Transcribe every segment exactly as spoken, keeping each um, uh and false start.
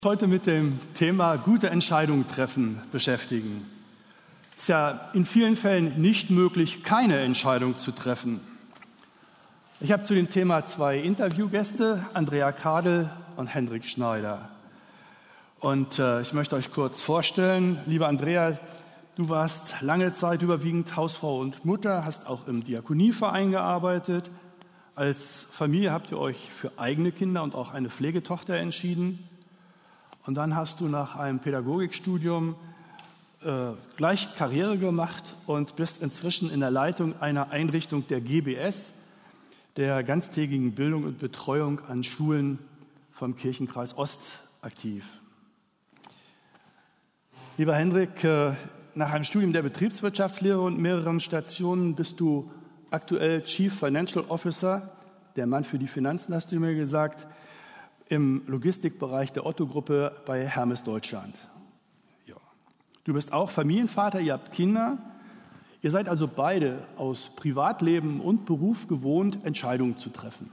Heute mit dem Thema gute Entscheidungen treffen beschäftigen. Es ist ja in vielen Fällen nicht möglich, keine Entscheidung zu treffen. Ich habe zu dem Thema zwei Interviewgäste, Andrea Kadel und Hendrik Schneider. Und äh, ich möchte euch kurz vorstellen, liebe Andrea, du warst lange Zeit überwiegend Hausfrau und Mutter, hast auch im Diakonieverein gearbeitet. Als Familie habt ihr euch für eigene Kinder und auch eine Pflegetochter entschieden. Und dann hast du nach einem Pädagogikstudium äh, gleich Karriere gemacht und bist inzwischen in der Leitung einer Einrichtung der G B S, der ganztägigen Bildung und Betreuung an Schulen vom Kirchenkreis Ost, aktiv. Lieber Hendrik, äh, nach einem Studium der Betriebswirtschaftslehre und mehreren Stationen bist du aktuell Chief Financial Officer, der Mann für die Finanzen, hast du mir gesagt, im Logistikbereich der Otto-Gruppe bei Hermes Deutschland. Ja. Du bist auch Familienvater, ihr habt Kinder. Ihr seid also beide aus Privatleben und Beruf gewohnt, Entscheidungen zu treffen.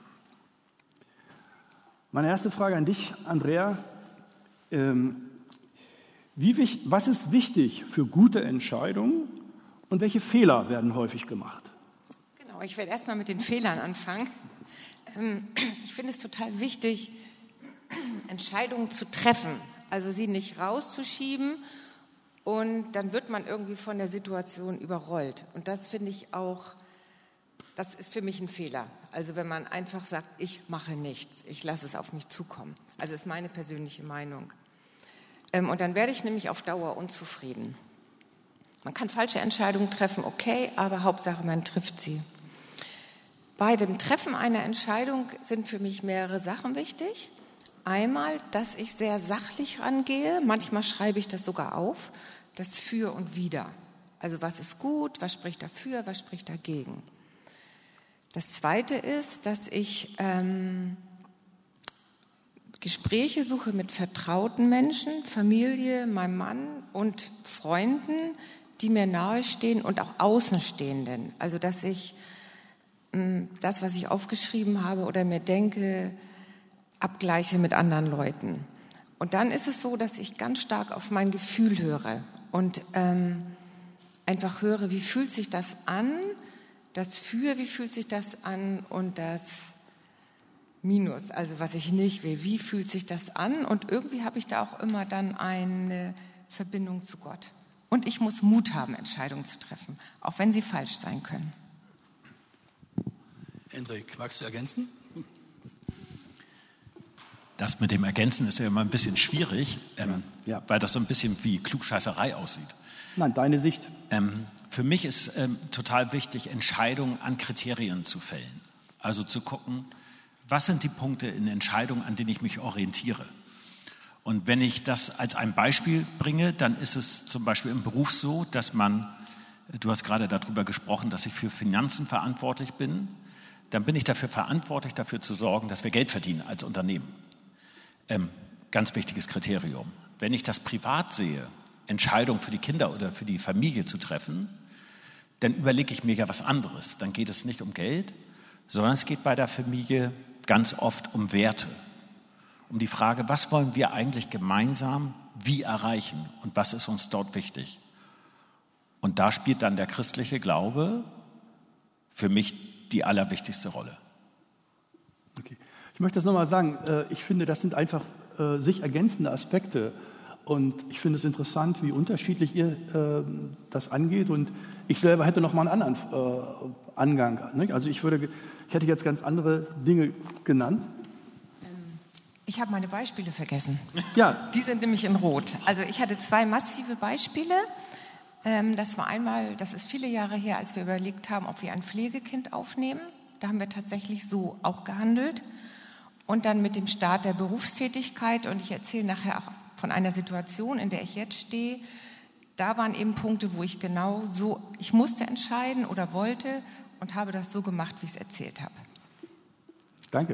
Meine erste Frage an dich, Andrea. Ähm, wie, was ist wichtig für gute Entscheidungen und welche Fehler werden häufig gemacht? Genau, ich werde erst mal mit den Fehlern anfangen. Ähm, ich finde es total wichtig, Entscheidungen zu treffen, also sie nicht rauszuschieben und dann wird man irgendwie von der Situation überrollt. Und das finde ich auch, das ist für mich ein Fehler. Also wenn man einfach sagt, ich mache nichts, ich lasse es auf mich zukommen. Also ist meine persönliche Meinung. Und dann werde ich nämlich auf Dauer unzufrieden. Man kann falsche Entscheidungen treffen, okay, aber Hauptsache man trifft sie. Bei dem Treffen einer Entscheidung sind für mich mehrere Sachen wichtig. Einmal, dass ich sehr sachlich rangehe, manchmal schreibe ich das sogar auf, das Für und Wider. Also was ist gut, was spricht dafür, was spricht dagegen. Das Zweite ist, dass ich ähm, Gespräche suche mit vertrauten Menschen, Familie, meinem Mann und Freunden, die mir nahestehen und auch Außenstehenden. Also dass ich ähm, das, was ich aufgeschrieben habe oder mir denke, abgleiche mit anderen Leuten. Und dann ist es so, dass ich ganz stark auf mein Gefühl höre und ähm, einfach höre, wie fühlt sich das an, das Für, wie fühlt sich das an und das Minus, also was ich nicht will, wie fühlt sich das an und irgendwie habe ich da auch immer dann eine Verbindung zu Gott. Und ich muss Mut haben, Entscheidungen zu treffen, auch wenn sie falsch sein können. Hendrik, magst du ergänzen? Das mit dem Ergänzen ist ja immer ein bisschen schwierig, ähm, ja. weil das so ein bisschen wie Klugscheißerei aussieht. Nein, deine Sicht. Ähm, für mich ist ähm, total wichtig, Entscheidungen an Kriterien zu fällen. Also zu gucken, was sind die Punkte in Entscheidungen, an denen ich mich orientiere. Und wenn ich das als ein Beispiel bringe, dann ist es zum Beispiel im Beruf so, dass man, du hast gerade darüber gesprochen, dass ich für Finanzen verantwortlich bin, dann bin ich dafür verantwortlich, dafür zu sorgen, dass wir Geld verdienen als Unternehmen. Ähm, ganz wichtiges Kriterium. Wenn ich das privat sehe, Entscheidungen für die Kinder oder für die Familie zu treffen, dann überlege ich mir ja was anderes. Dann geht es nicht um Geld, sondern es geht bei der Familie ganz oft um Werte. Um die Frage, was wollen wir eigentlich gemeinsam wie erreichen und was ist uns dort wichtig? Und da spielt dann der christliche Glaube für mich die allerwichtigste Rolle. Okay. Ich möchte das nochmal sagen, ich finde, das sind einfach sich ergänzende Aspekte und ich finde es interessant, wie unterschiedlich ihr das angeht und ich selber hätte nochmal einen anderen Angang. Also ich, würde, ich hätte jetzt ganz andere Dinge genannt. Ich habe meine Beispiele vergessen. Ja. Die sind nämlich in Rot. Also ich hatte zwei massive Beispiele. Das war einmal, das ist viele Jahre her, als wir überlegt haben, ob wir ein Pflegekind aufnehmen. Da haben wir tatsächlich so auch gehandelt. Und dann mit dem Start der Berufstätigkeit, und ich erzähle nachher auch von einer Situation, in der ich jetzt stehe, da waren eben Punkte, wo ich genau so, ich musste entscheiden oder wollte und habe das so gemacht, wie ich es erzählt habe. Danke.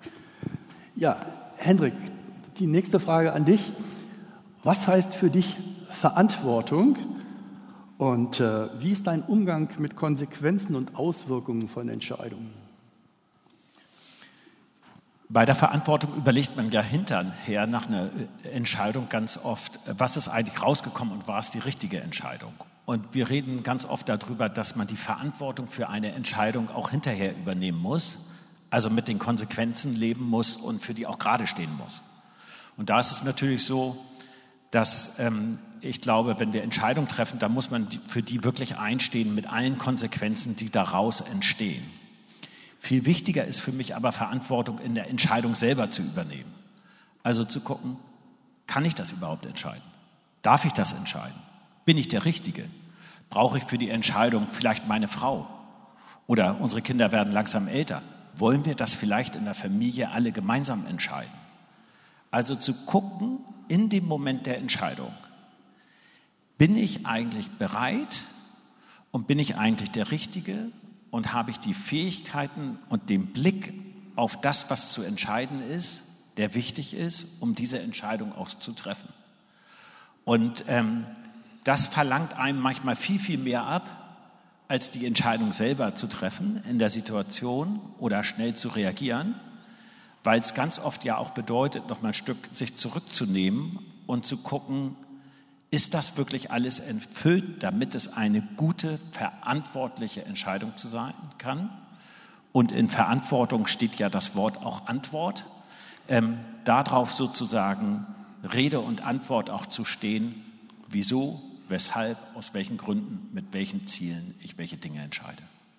Ja, Hendrik, die nächste Frage an dich. Was heißt für dich Verantwortung und äh, wie ist dein Umgang mit Konsequenzen und Auswirkungen von Entscheidungen? Bei der Verantwortung überlegt man ja hinterher nach einer Entscheidung ganz oft, was ist eigentlich rausgekommen und war es die richtige Entscheidung? Und wir reden ganz oft darüber, dass man die Verantwortung für eine Entscheidung auch hinterher übernehmen muss, also mit den Konsequenzen leben muss und für die auch gerade stehen muss. Und da ist es natürlich so, dass ähm, ich glaube, wenn wir Entscheidungen treffen, dann muss man für die wirklich einstehen mit allen Konsequenzen, die daraus entstehen. Viel wichtiger ist für mich aber, Verantwortung in der Entscheidung selber zu übernehmen. Also zu gucken, kann ich das überhaupt entscheiden? Darf ich das entscheiden? Bin ich der Richtige? Brauche ich für die Entscheidung vielleicht meine Frau? Oder unsere Kinder werden langsam älter. Wollen wir das vielleicht in der Familie alle gemeinsam entscheiden? Also zu gucken, in dem Moment der Entscheidung, bin ich eigentlich bereit und bin ich eigentlich der Richtige und habe ich die Fähigkeiten und den Blick auf das, was zu entscheiden ist, der wichtig ist, um diese Entscheidung auch zu treffen. Und ähm, das verlangt einem manchmal viel, viel mehr ab, als die Entscheidung selber zu treffen in der Situation oder schnell zu reagieren, weil es ganz oft ja auch bedeutet, noch mal ein Stück sich zurückzunehmen und zu gucken, ist das wirklich alles erfüllt, damit es eine gute, verantwortliche Entscheidung zu sein kann? Und in Verantwortung steht ja das Wort auch Antwort. Ähm, darauf sozusagen Rede und Antwort auch zu stehen, wieso, weshalb, aus welchen Gründen, mit welchen Zielen ich welche Dinge entscheide.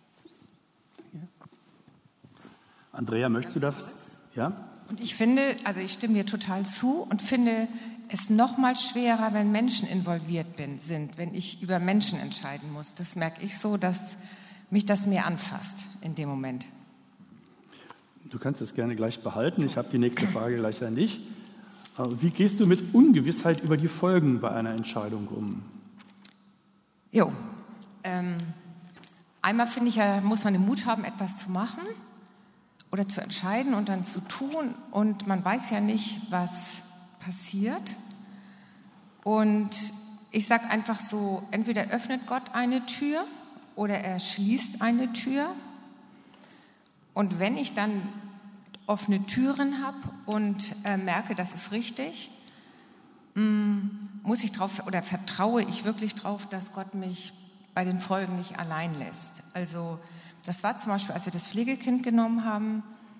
Andrea, möchtest du das? Ja? Und ich finde, also ich stimme dir total zu und finde es noch mal schwerer, wenn Menschen involviert bin, sind, wenn ich über Menschen entscheiden muss. Das merke ich so, dass mich das mehr anfasst in dem Moment. Du kannst es gerne gleich behalten. Ich habe die nächste Frage gleich an dich. Wie gehst du mit Ungewissheit über die Folgen bei einer Entscheidung um? Jo, ähm, einmal finde ich ja, muss man den Mut haben, etwas zu machen oder zu entscheiden und dann zu tun. Und man weiß ja nicht, was passiert. Und ich sage einfach so, entweder öffnet Gott eine Tür oder er schließt eine Tür. Und wenn ich dann offene Türen habe und äh, merke, das ist richtig, mh, muss ich drauf oder vertraue ich wirklich drauf, dass Gott mich bei den Folgen nicht allein lässt. Also das war zum Beispiel, als wir das Pflegekind genommen haben.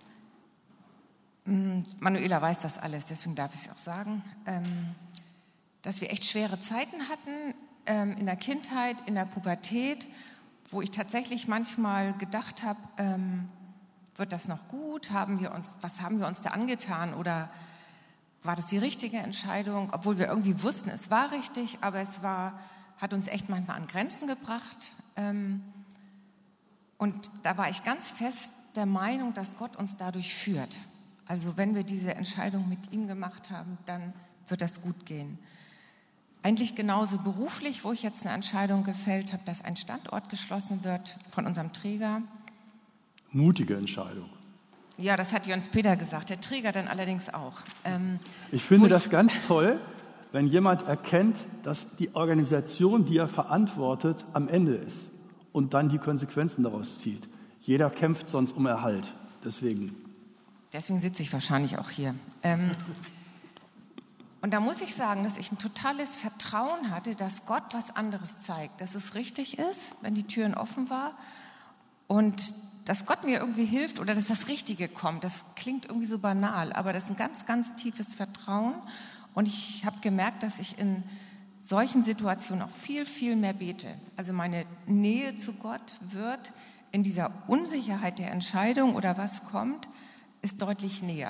Mh, Manuela weiß das alles, deswegen darf ich es auch sagen, ähm, dass wir echt schwere Zeiten hatten ähm, in der Kindheit, in der Pubertät, wo ich tatsächlich manchmal gedacht habe, ähm, wird das noch gut? Haben wir uns, was haben wir uns da angetan? Oder war das die richtige Entscheidung? Obwohl wir irgendwie wussten, es war richtig, aber es war, hat uns echt manchmal an Grenzen gebracht. Und da war ich ganz fest der Meinung, dass Gott uns dadurch führt. Also wenn wir diese Entscheidung mit ihm gemacht haben, dann wird das gut gehen. Eigentlich genauso beruflich, wo ich jetzt eine Entscheidung gefällt habe, dass ein Standort geschlossen wird von unserem Träger. Mutige Entscheidung. Ja, das hat Jens Peter gesagt, der Träger dann allerdings auch. Ähm, ich finde das ganz toll, wenn jemand erkennt, dass die Organisation, die er verantwortet, am Ende ist und dann die Konsequenzen daraus zieht. Jeder kämpft sonst um Erhalt, deswegen. Deswegen sitze ich wahrscheinlich auch hier. Ähm, und da muss ich sagen, dass ich ein totales Vertrauen hatte, dass Gott was anderes zeigt, dass es richtig ist, wenn die Türen offen waren und dass Gott mir irgendwie hilft oder dass das Richtige kommt. Das klingt irgendwie so banal, aber das ist ein ganz, ganz tiefes Vertrauen. Und ich habe gemerkt, dass ich in solchen Situationen auch viel, viel mehr bete. Also meine Nähe zu Gott wird in dieser Unsicherheit der Entscheidung oder was kommt, ist deutlich näher.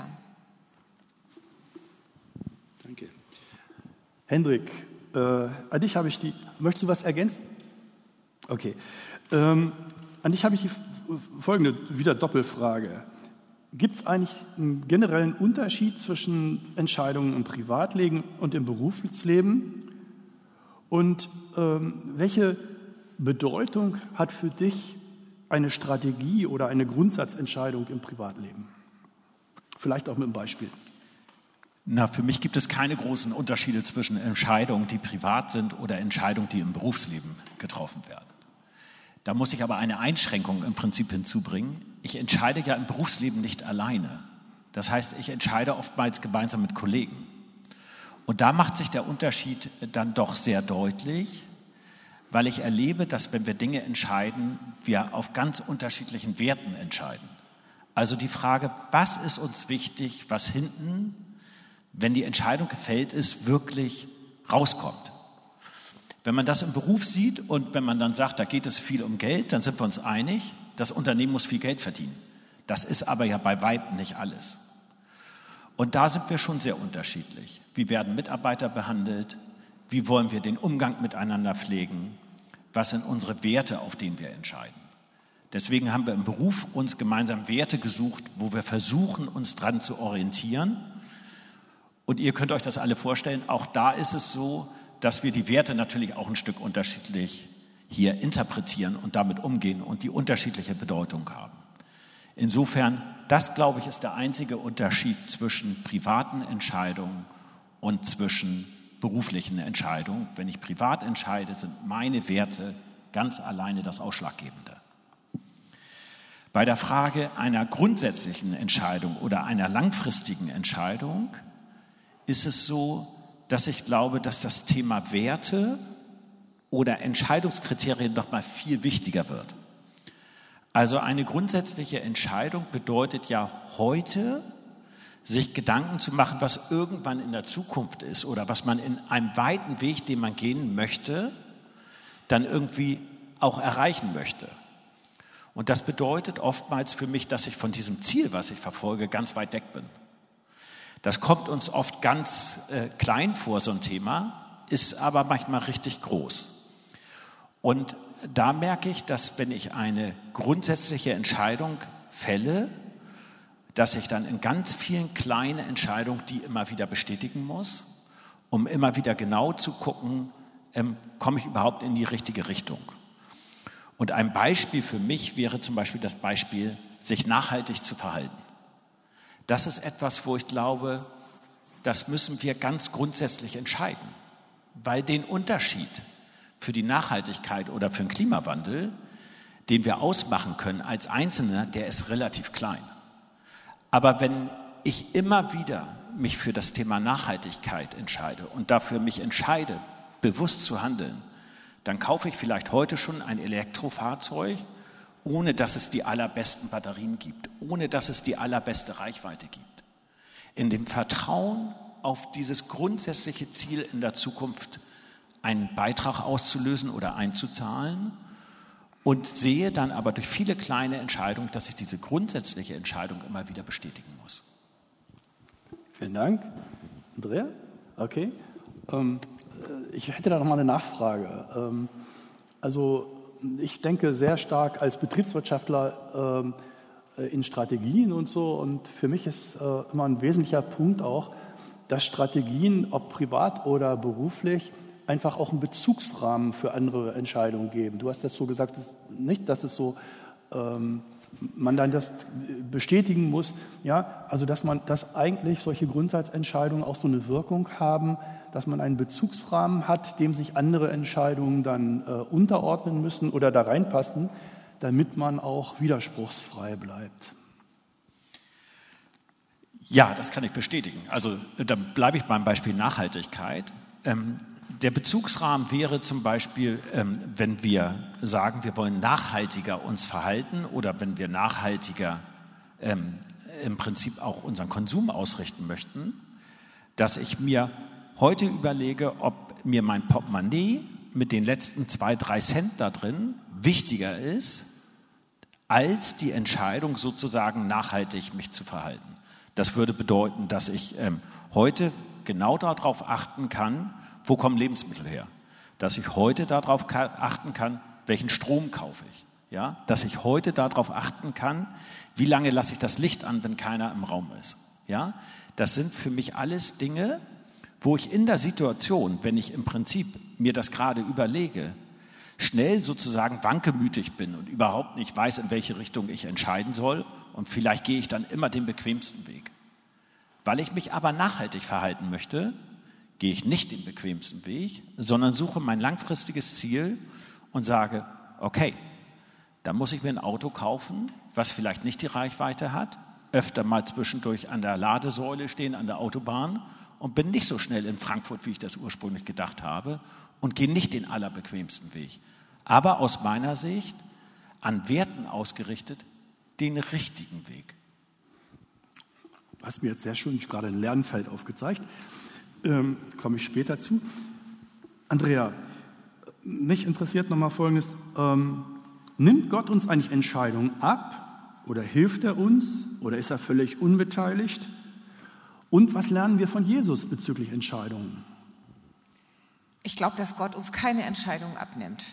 Danke. Hendrik, äh, an dich habe ich die... Möchtest du was ergänzen? Okay. Ähm, an dich habe ich die folgende, wieder Doppelfrage. Gibt es eigentlich einen generellen Unterschied zwischen Entscheidungen im Privatleben und im Berufsleben? Und ähm, welche Bedeutung hat für dich eine Strategie oder eine Grundsatzentscheidung im Privatleben? Vielleicht auch mit einem Beispiel. Na, für mich gibt es keine großen Unterschiede zwischen Entscheidungen, die privat sind, oder Entscheidungen, die im Berufsleben getroffen werden. Da muss ich aber eine Einschränkung im Prinzip hinzubringen. Ich entscheide ja im Berufsleben nicht alleine, Das heißt, ich entscheide oftmals gemeinsam mit Kollegen. Und da macht sich der Unterschied dann doch sehr deutlich, weil ich erlebe, dass wenn wir Dinge entscheiden, wir auf ganz unterschiedlichen Werten entscheiden. Also die Frage, was ist uns wichtig, was hinten, wenn die Entscheidung gefällt ist, wirklich rauskommt. Wenn man das im Beruf sieht und wenn man dann sagt, da geht es viel um Geld, dann sind wir uns einig, das Unternehmen muss viel Geld verdienen. Das ist aber ja bei Weitem nicht alles. Und da sind wir schon sehr unterschiedlich. Wie werden Mitarbeiter behandelt? Wie wollen wir den Umgang miteinander pflegen? Was sind unsere Werte, auf denen wir entscheiden? Deswegen haben wir im Beruf uns gemeinsam Werte gesucht, wo wir versuchen, uns dran zu orientieren. Und ihr könnt euch das alle vorstellen, auch da ist es so, dass wir die Werte natürlich auch ein Stück unterschiedlich hier interpretieren und damit umgehen und die unterschiedliche Bedeutung haben. Insofern, das, glaube ich, ist der einzige Unterschied zwischen privaten Entscheidungen und zwischen beruflichen Entscheidungen. Wenn ich privat entscheide, sind meine Werte ganz alleine das Ausschlaggebende. Bei der Frage einer grundsätzlichen Entscheidung oder einer langfristigen Entscheidung ist es so, dass ich glaube, dass das Thema Werte oder Entscheidungskriterien noch mal viel wichtiger wird. Also eine grundsätzliche Entscheidung bedeutet ja heute, sich Gedanken zu machen, was irgendwann in der Zukunft ist oder was man in einem weiten Weg, den man gehen möchte, dann irgendwie auch erreichen möchte. Und das bedeutet oftmals für mich, dass ich von diesem Ziel, was ich verfolge, ganz weit weg bin. Das kommt uns oft ganz äh, klein vor, so ein Thema, ist aber manchmal richtig groß. Und da merke ich, dass wenn ich eine grundsätzliche Entscheidung fälle, dass ich dann in ganz vielen kleinen Entscheidungen die immer wieder bestätigen muss, um immer wieder genau zu gucken, ähm, komme ich überhaupt in die richtige Richtung. Und ein Beispiel für mich wäre zum Beispiel das Beispiel, sich nachhaltig zu verhalten. Das ist etwas, wo ich glaube, das müssen wir ganz grundsätzlich entscheiden, weil den Unterschied für die Nachhaltigkeit oder für den Klimawandel, den wir ausmachen können als Einzelne, der ist relativ klein. Aber wenn ich immer wieder mich für das Thema Nachhaltigkeit entscheide und dafür mich entscheide, bewusst zu handeln, dann kaufe ich vielleicht heute schon ein Elektrofahrzeug, ohne dass es die allerbesten Batterien gibt, ohne dass es die allerbeste Reichweite gibt. In dem Vertrauen auf dieses grundsätzliche Ziel in der Zukunft einen Beitrag auszulösen oder einzuzahlen und sehe dann aber durch viele kleine Entscheidungen, dass ich diese grundsätzliche Entscheidung immer wieder bestätigen muss. Vielen Dank. Andrea? Okay. Ähm, ich hätte da noch mal eine Nachfrage. Ähm, also ich denke sehr stark als Betriebswirtschaftler ähm, in Strategien und so. Und für mich ist äh, immer ein wesentlicher Punkt auch, dass Strategien, ob privat oder beruflich, einfach auch einen Bezugsrahmen für andere Entscheidungen geben. Du hast das so gesagt, dass nicht, dass es so ähm, man dann das bestätigen muss, ja, also dass man, dass eigentlich solche Grundsatzentscheidungen auch so eine Wirkung haben, dass man einen Bezugsrahmen hat, dem sich andere Entscheidungen dann äh, unterordnen müssen oder da reinpassen, damit man auch widerspruchsfrei bleibt. Ja, das kann ich bestätigen. Also dann bleibe ich beim Beispiel Nachhaltigkeit. Ähm, Der Bezugsrahmen wäre zum Beispiel, ähm, wenn wir sagen, wir wollen nachhaltiger uns verhalten oder wenn wir nachhaltiger ähm, im Prinzip auch unseren Konsum ausrichten möchten, dass ich mir heute überlege, ob mir mein Portemonnaie mit den letzten zwei, drei Cent da drin wichtiger ist, als die Entscheidung sozusagen nachhaltig mich zu verhalten. Das würde bedeuten, dass ich ähm, heute genau darauf achten kann, wo kommen Lebensmittel her? Dass ich heute darauf achten kann, welchen Strom kaufe ich? Ja? Dass ich heute darauf achten kann, wie lange lasse ich das Licht an, wenn keiner im Raum ist? Ja? Das sind für mich alles Dinge, wo ich in der Situation, wenn ich im Prinzip mir das gerade überlege, schnell sozusagen wankelmütig bin und überhaupt nicht weiß, in welche Richtung ich entscheiden soll. Und vielleicht gehe ich dann immer den bequemsten Weg. Weil ich mich aber nachhaltig verhalten möchte, gehe ich nicht den bequemsten Weg, sondern suche mein langfristiges Ziel und sage, okay, dann muss ich mir ein Auto kaufen, was vielleicht nicht die Reichweite hat, öfter mal zwischendurch an der Ladesäule stehen, an der Autobahn und bin nicht so schnell in Frankfurt, wie ich das ursprünglich gedacht habe und gehe nicht den allerbequemsten Weg. Aber aus meiner Sicht, an Werten ausgerichtet, den richtigen Weg. Du hast mir jetzt sehr schön gerade ein Lernfeld aufgezeigt. Ähm, komme ich später zu. Andrea, mich interessiert nochmal Folgendes. Ähm, nimmt Gott uns eigentlich Entscheidungen ab oder hilft er uns oder ist er völlig unbeteiligt? Und was lernen wir von Jesus bezüglich Entscheidungen? Ich glaube, dass Gott uns keine Entscheidung abnimmt.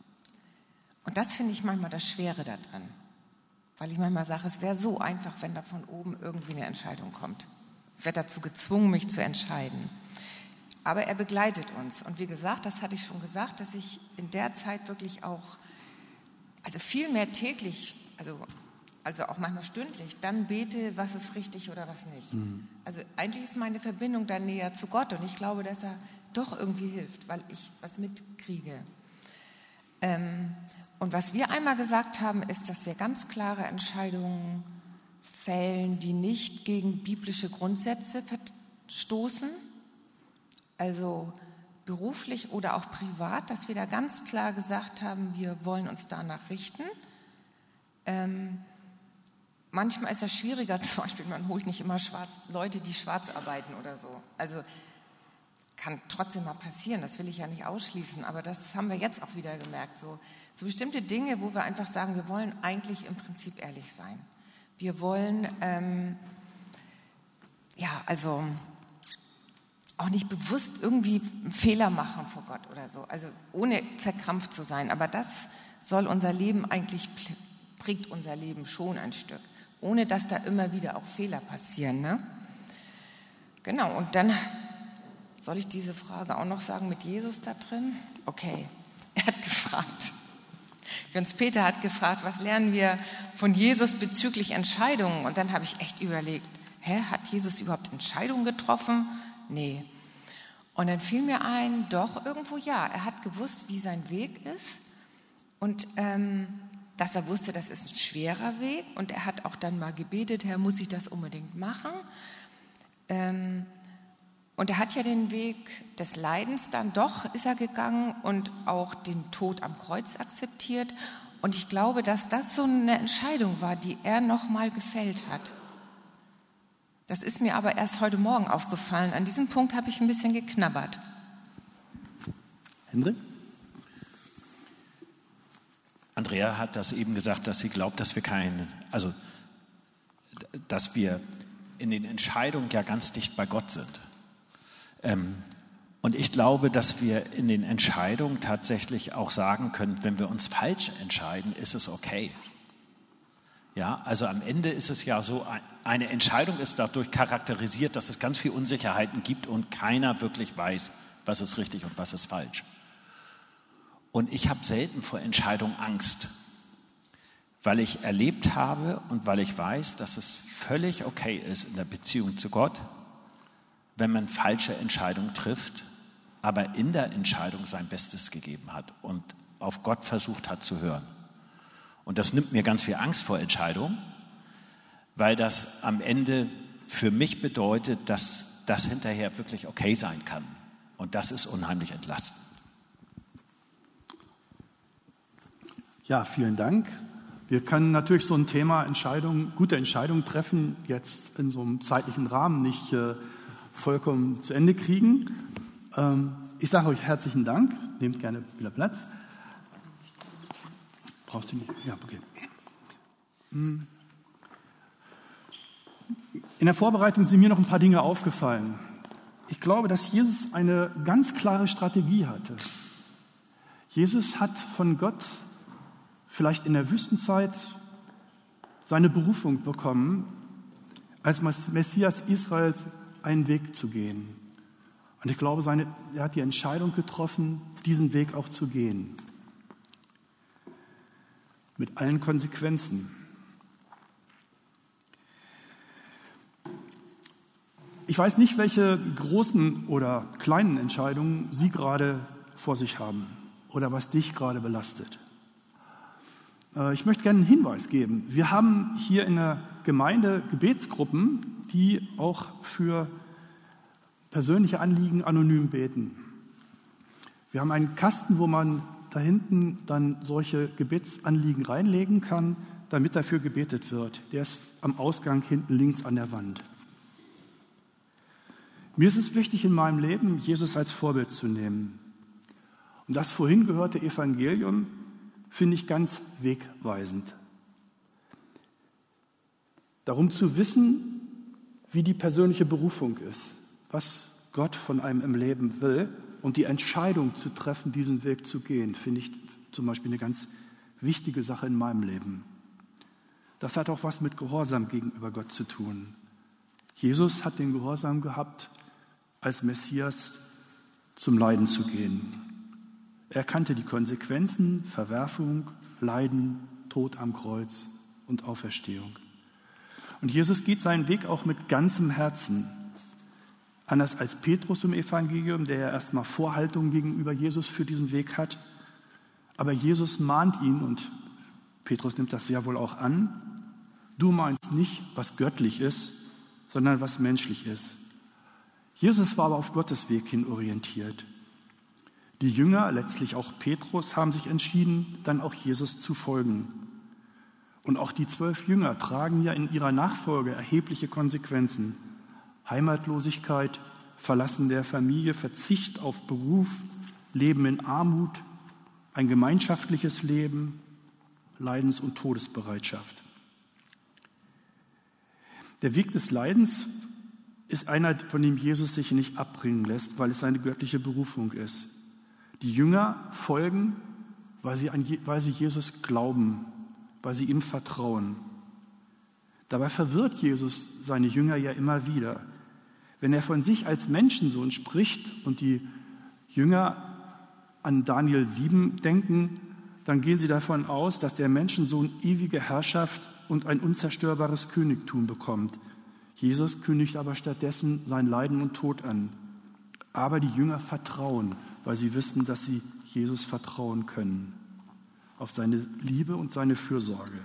Und das finde ich manchmal das Schwere daran. Weil ich manchmal sage, es wäre so einfach, wenn da von oben irgendwie eine Entscheidung kommt. Ich werde dazu gezwungen, mich zu entscheiden. Aber er begleitet uns. Und wie gesagt, das hatte ich schon gesagt, dass ich in der Zeit wirklich auch, also viel mehr täglich, also, also auch manchmal stündlich, dann bete, was ist richtig oder was nicht. Mhm. Also eigentlich ist meine Verbindung dann näher zu Gott. Und ich glaube, dass er doch irgendwie hilft, weil ich was mitkriege. Ähm, und was wir einmal gesagt haben, ist, dass wir ganz klare Entscheidungen fällen, die nicht gegen biblische Grundsätze verstoßen, also beruflich oder auch privat, dass wir da ganz klar gesagt haben, wir wollen uns danach richten. Ähm, manchmal ist das schwieriger, zum Beispiel, man holt nicht immer schwarz, Leute, die schwarz arbeiten oder so. Also kann trotzdem mal passieren, das will ich ja nicht ausschließen, aber das haben wir jetzt auch wieder gemerkt. So, so bestimmte Dinge, wo wir einfach sagen, wir wollen eigentlich im Prinzip ehrlich sein. Wir wollen, ähm, ja, also auch nicht bewusst irgendwie einen Fehler machen vor Gott oder so, also ohne verkrampft zu sein. Aber das soll unser Leben eigentlich, prägt unser Leben schon ein Stück, ohne dass da immer wieder auch Fehler passieren, ne? Genau, und dann soll ich diese Frage auch noch sagen mit Jesus da drin? Okay, er hat gefragt. Jens Peter hat gefragt, was lernen wir von Jesus bezüglich Entscheidungen? Und dann habe ich echt überlegt, hä, hat Jesus überhaupt Entscheidungen getroffen? Nee. Und dann fiel mir ein, doch irgendwo ja. Er hat gewusst, wie sein Weg ist und ähm, dass er wusste, das ist ein schwerer Weg. Und er hat auch dann mal gebetet, Herr, muss ich das unbedingt machen? Ähm, Und er hat ja den Weg des Leidens dann doch, ist er gegangen und auch den Tod am Kreuz akzeptiert. Und ich glaube, dass das so eine Entscheidung war, die er nochmal gefällt hat. Das ist mir aber erst heute Morgen aufgefallen. An diesem Punkt habe ich ein bisschen geknabbert. Hendrik? Andrea hat das eben gesagt, dass sie glaubt, dass wir kein, also dass wir in den Entscheidungen ja ganz dicht bei Gott sind. Ähm, und ich glaube, dass wir in den Entscheidungen tatsächlich auch sagen können, wenn wir uns falsch entscheiden, ist es okay. Ja, also am Ende ist es ja so, eine Entscheidung ist dadurch charakterisiert, dass es ganz viele Unsicherheiten gibt und keiner wirklich weiß, was ist richtig und was ist falsch. Und ich habe selten vor Entscheidungen Angst, weil ich erlebt habe und weil ich weiß, dass es völlig okay ist in der Beziehung zu Gott, wenn man falsche Entscheidungen trifft, aber in der Entscheidung sein Bestes gegeben hat und auf Gott versucht hat zu hören. Und das nimmt mir ganz viel Angst vor Entscheidungen, weil das am Ende für mich bedeutet, dass das hinterher wirklich okay sein kann. Und das ist unheimlich entlastend. Ja, vielen Dank. Wir können natürlich so ein Thema Entscheidungen, gute Entscheidungen treffen, jetzt in so einem zeitlichen Rahmen nicht äh, vollkommen zu Ende kriegen. Ähm, ich sage euch herzlichen Dank. Nehmt gerne wieder Platz. Brauchst du nicht? Ja, okay. In der Vorbereitung sind mir noch ein paar Dinge aufgefallen. Ich glaube, dass Jesus eine ganz klare Strategie hatte. Jesus hat von Gott vielleicht in der Wüstenzeit seine Berufung bekommen, als Messias Israels einen Weg zu gehen. Und ich glaube, seine, er hat die Entscheidung getroffen, diesen Weg auch zu gehen. Mit allen Konsequenzen. Ich weiß nicht, welche großen oder kleinen Entscheidungen Sie gerade vor sich haben oder was dich gerade belastet. Ich möchte gerne einen Hinweis geben. Wir haben hier in der Gemeinde Gebetsgruppen, die auch für persönliche Anliegen anonym beten. Wir haben einen Kasten, wo man da hinten dann solche Gebetsanliegen reinlegen kann, damit dafür gebetet wird. Der ist am Ausgang hinten links an der Wand. Mir ist es wichtig in meinem Leben, Jesus als Vorbild zu nehmen. Und das vorhin gehörte Evangelium finde ich ganz wegweisend. Darum zu wissen, wie die persönliche Berufung ist, was Gott von einem im Leben will und die Entscheidung zu treffen, diesen Weg zu gehen, finde ich zum Beispiel eine ganz wichtige Sache in meinem Leben. Das hat auch was mit Gehorsam gegenüber Gott zu tun. Jesus hat den Gehorsam gehabt, als Messias zum Leiden zu gehen. Er kannte die Konsequenzen, Verwerfung, Leiden, Tod am Kreuz und Auferstehung. Und Jesus geht seinen Weg auch mit ganzem Herzen. Anders als Petrus im Evangelium, der ja erstmal Vorhaltungen gegenüber Jesus für diesen Weg hat. Aber Jesus mahnt ihn, und Petrus nimmt das ja wohl auch an, du meinst nicht, was göttlich ist, sondern was menschlich ist. Jesus war aber auf Gottes Weg hin orientiert. Die Jünger, letztlich auch Petrus, haben sich entschieden, dann auch Jesus zu folgen. Und auch die zwölf Jünger tragen ja in ihrer Nachfolge erhebliche Konsequenzen. Heimatlosigkeit, Verlassen der Familie, Verzicht auf Beruf, Leben in Armut, ein gemeinschaftliches Leben, Leidens- und Todesbereitschaft. Der Weg des Leidens ist einer, von dem Jesus sich nicht abbringen lässt, weil es seine göttliche Berufung ist. Die Jünger folgen, weil sie, an, weil sie Jesus glauben, weil sie ihm vertrauen. Dabei verwirrt Jesus seine Jünger ja immer wieder. Wenn er von sich als Menschensohn spricht und die Jünger an Daniel sieben denken, dann gehen sie davon aus, dass der Menschensohn ewige Herrschaft und ein unzerstörbares Königtum bekommt. Jesus kündigt aber stattdessen sein Leiden und Tod an. Aber die Jünger vertrauen, weil sie wissen, dass sie Jesus vertrauen können, auf seine Liebe und seine Fürsorge.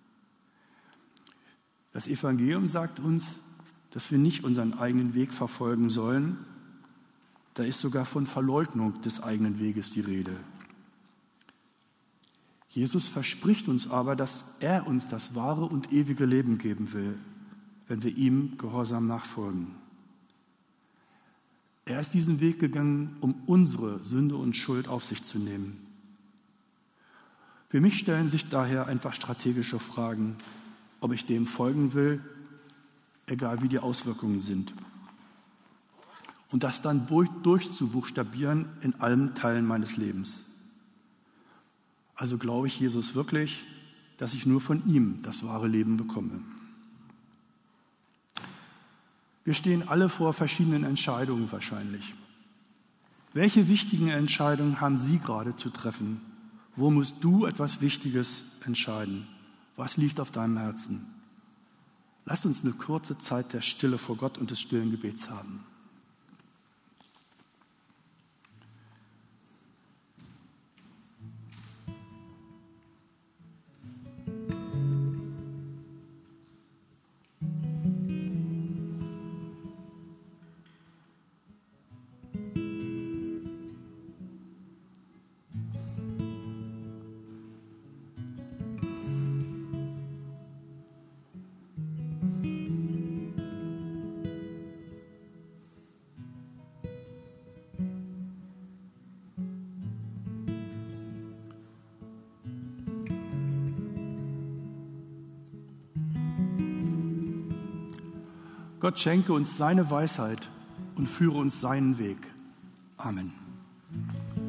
Das Evangelium sagt uns, dass wir nicht unseren eigenen Weg verfolgen sollen. Da ist sogar von Verleugnung des eigenen Weges die Rede. Jesus verspricht uns aber, dass er uns das wahre und ewige Leben geben will, wenn wir ihm gehorsam nachfolgen. Er ist diesen Weg gegangen, um unsere Sünde und Schuld auf sich zu nehmen. Für mich stellen sich daher einfach strategische Fragen, ob ich dem folgen will, egal wie die Auswirkungen sind. Und das dann durchzubuchstabieren in allen Teilen meines Lebens. Also glaube ich Jesus wirklich, dass ich nur von ihm das wahre Leben bekomme. Wir stehen alle vor verschiedenen Entscheidungen wahrscheinlich. Welche wichtigen Entscheidungen haben Sie gerade zu treffen? Wo musst du etwas Wichtiges entscheiden? Was liegt auf deinem Herzen? Lass uns eine kurze Zeit der Stille vor Gott und des stillen Gebets haben. Gott schenke uns seine Weisheit und führe uns seinen Weg. Amen.